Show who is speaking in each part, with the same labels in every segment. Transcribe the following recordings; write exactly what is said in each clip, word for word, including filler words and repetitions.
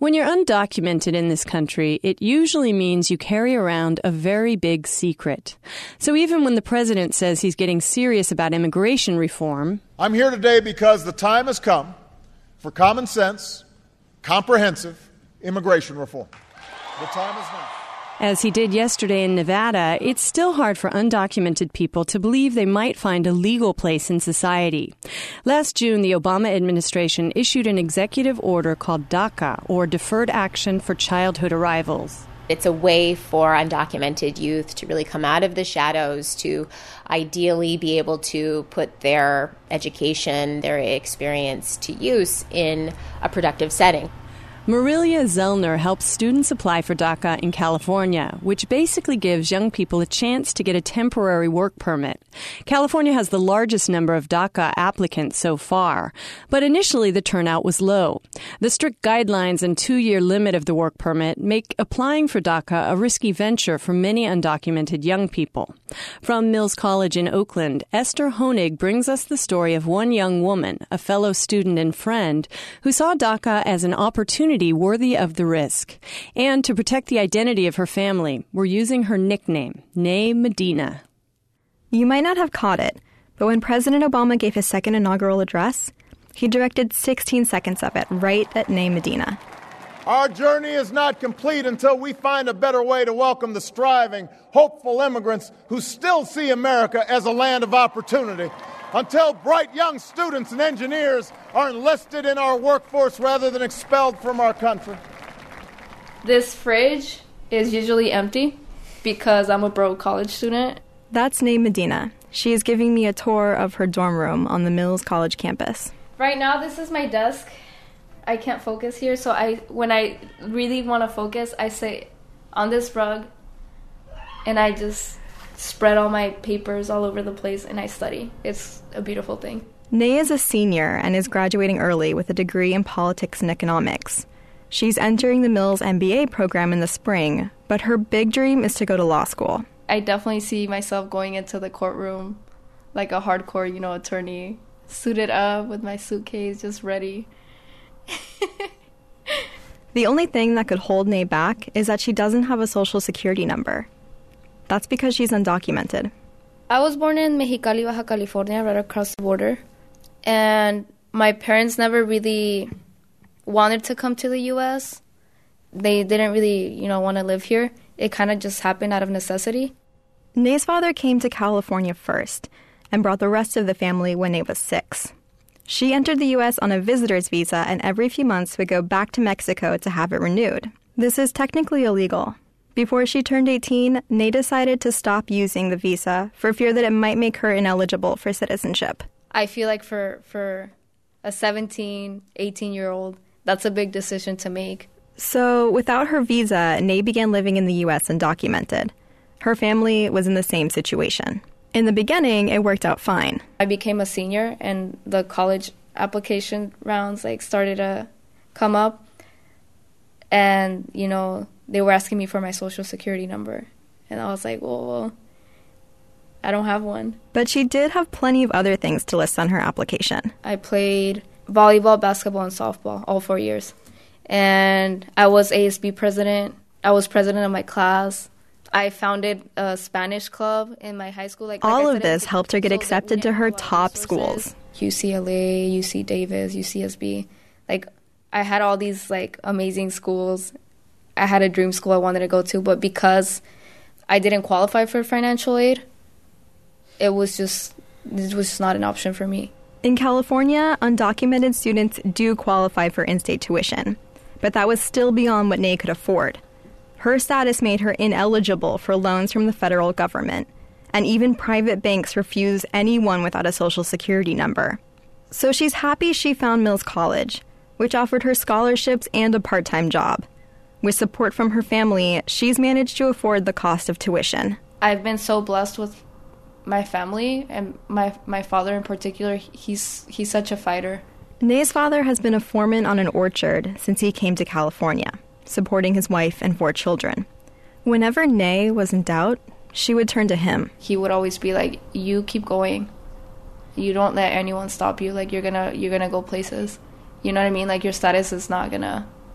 Speaker 1: When you're undocumented in this country, it usually means you carry around a very big secret. So even when the president says he's getting serious about immigration reform...
Speaker 2: I'm here today because the time has come for common sense, comprehensive immigration reform. The time is now.
Speaker 1: As he did yesterday in Nevada, it's still hard for undocumented people to believe they might find a legal place in society. Last June, the Obama administration issued an executive order called DACA, or Deferred Action for Childhood Arrivals.
Speaker 3: It's a way for undocumented youth to really come out of the shadows, to ideally be able to put their education, their experience to use in a productive setting.
Speaker 1: Marilia Zellner helps students apply for DACA in California, which basically gives young people a chance to get a temporary work permit. California has the largest number of DACA applicants so far, but initially the turnout was low. The strict guidelines and two-year limit of the work permit make applying for DACA a risky venture for many undocumented young people. From Mills College in Oakland, Esther Honig brings us the story of one young woman, a fellow student and friend, who saw DACA as an opportunity worthy of the risk. And to protect the identity of her family, we're using her nickname, Nay Medina.
Speaker 4: You might not have caught it, but when President Obama gave his second inaugural address, he directed sixteen seconds of it right at Nay Medina.
Speaker 2: Our journey is not complete until we find a better way to welcome the striving, hopeful immigrants who still see America as a land of opportunity. Until bright young students and engineers are enlisted in our workforce rather than expelled from our country.
Speaker 5: This fridge is usually empty because I'm a broke college student.
Speaker 4: That's Nay Medina. She is giving me a tour of her dorm room on the Mills College campus.
Speaker 5: Right now, this is my desk. I can't focus here, so I, when I really want to focus, I sit on this rug, and I just spread all my papers all over the place, and I study. It's a beautiful thing.
Speaker 4: Nay is a senior and is graduating early with a degree in politics and economics. She's entering the Mills M B A program in the spring, but her big dream is to go to law school.
Speaker 5: I definitely see myself going into the courtroom like a hardcore, you know, attorney, suited up with my suitcase, just ready.
Speaker 4: The only thing that could hold Nay back is that she doesn't have a social security number. That's because she's undocumented.
Speaker 5: I was born in Mexicali, Baja California, right across the border. And my parents never really wanted to come to the U S. They didn't really, you know, want to live here. It kind of just happened out of necessity.
Speaker 4: Nay's father came to California first and brought the rest of the family when Nay was six. She entered the U S on a visitor's visa and every few months would go back to Mexico to have it renewed. This is technically illegal. Before she turned eighteen, Nay decided to stop using the visa for fear that it might make her ineligible for citizenship.
Speaker 5: I feel like for, for a seventeen, eighteen-year-old, that's a big decision to make.
Speaker 4: So without her visa, Nay began living in the U S undocumented. Her family was in the same situation. In the beginning, it worked out fine.
Speaker 5: I became a senior, and the college application rounds like started to come up. And, you know, they were asking me for my social security number. And I was like, well, well, I don't have one.
Speaker 4: But she did have plenty of other things to list on her application.
Speaker 5: I played volleyball, basketball, and softball all four years. And I was A S B president. I was president of my class. I founded a Spanish club in my high school. Like,
Speaker 4: all
Speaker 5: like
Speaker 4: of this helped her get accepted to her top schools.
Speaker 5: U C L A, U C Davis, U C S B. Like, I had all these, like, amazing schools. I had a dream school I wanted to go to, but because I didn't qualify for financial aid, it was just, it was just not an option for me.
Speaker 4: In California, undocumented students do qualify for in-state tuition, but that was still beyond what Nay could afford. Her status made her ineligible for loans from the federal government, and even private banks refuse anyone without a social security number. So she's happy she found Mills College, which offered her scholarships and a part-time job. With support from her family, she's managed to afford the cost of tuition.
Speaker 5: I've been so blessed with my family, and my my father in particular. He's he's such a fighter.
Speaker 4: Nay's father has been a foreman on an orchard since he came to California, supporting his wife and four children. Whenever Nay was in doubt, she would turn to him.
Speaker 5: He would always be like, you keep going. You don't let anyone stop you. Like, you're gonna you're gonna go places. You know what I mean? Like, your status is not gonna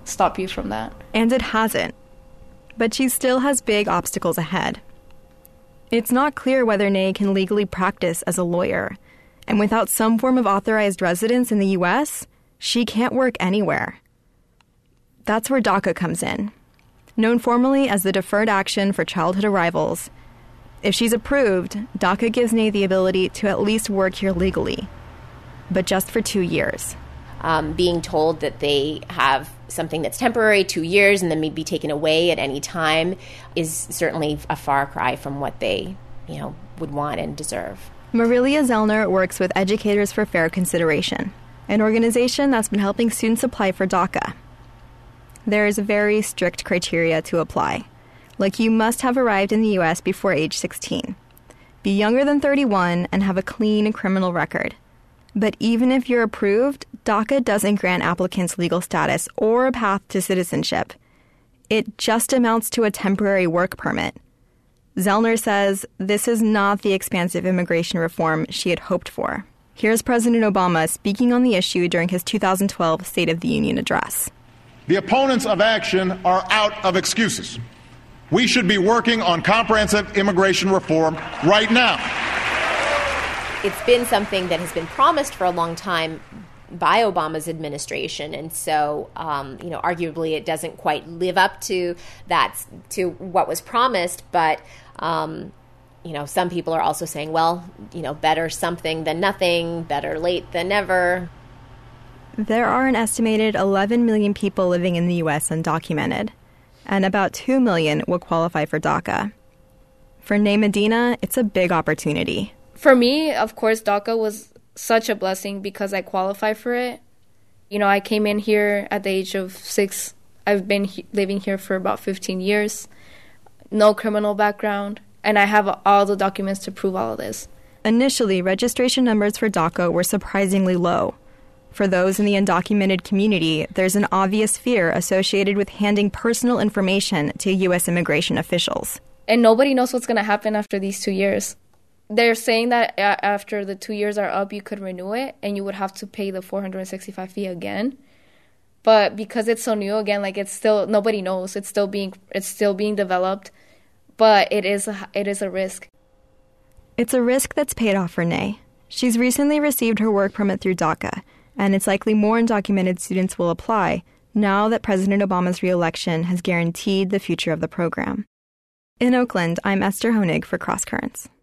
Speaker 5: stop you from that.
Speaker 4: And it hasn't. But she still has big obstacles ahead. It's not clear whether Nay can legally practice as a lawyer. And without some form of authorized residence in the U S, she can't work anywhere. That's where DACA comes in. Known formally as the Deferred Action for Childhood Arrivals, if she's approved, DACA gives Nay the ability to at least work here legally, but just for two years.
Speaker 3: Um, being told that they have something that's temporary, two years, and then may be taken away at any time is certainly a far cry from what they, you know, would want and deserve.
Speaker 4: Marilia Zellner works with Educators for Fair Consideration, an organization that's been helping students apply for DACA. There is very strict criteria to apply, like you must have arrived in the U S before age sixteen, be younger than thirty-one, and have a clean criminal record. But even if you're approved, DACA doesn't grant applicants legal status or a path to citizenship. It just amounts to a temporary work permit. Zellner says this is not the expansive immigration reform she had hoped for. Here's President Obama speaking on the issue during his two thousand twelve State of the Union address.
Speaker 2: The opponents of action are out of excuses. We should be working on comprehensive immigration reform right now.
Speaker 3: It's been something that has been promised for a long time by Obama's administration, and so um, you know, arguably it doesn't quite live up to that, to what was promised. But um, you know, some people are also saying, well, you know, better something than nothing, better late than never.
Speaker 4: There are an estimated eleven million people living in the U S undocumented, and about two million will qualify for DACA. For Nay Medina, it's a big opportunity.
Speaker 5: For me, of course, DACA was such a blessing because I qualify for it. You know, I came in here at the age of six. I've been he- living here for about fifteen years. No criminal background. And I have all the documents to prove all of this.
Speaker 4: Initially, registration numbers for DACA were surprisingly low. For those in the undocumented community, there's an obvious fear associated with handing personal information to U S immigration officials.
Speaker 5: And nobody knows what's going to happen after these two years. They're saying that after the two years are up, you could renew it, and you would have to pay the four hundred sixty-five fee again. But because it's so new, again, like it's still, nobody knows. It's still being, it's still being developed, but it is, a, it is a risk.
Speaker 4: It's a risk that's paid off for Nay. She's recently received her work permit through DACA, and it's likely more undocumented students will apply now that President Obama's re-election has guaranteed the future of the program. In Oakland, I'm Esther Honig for Cross Currents.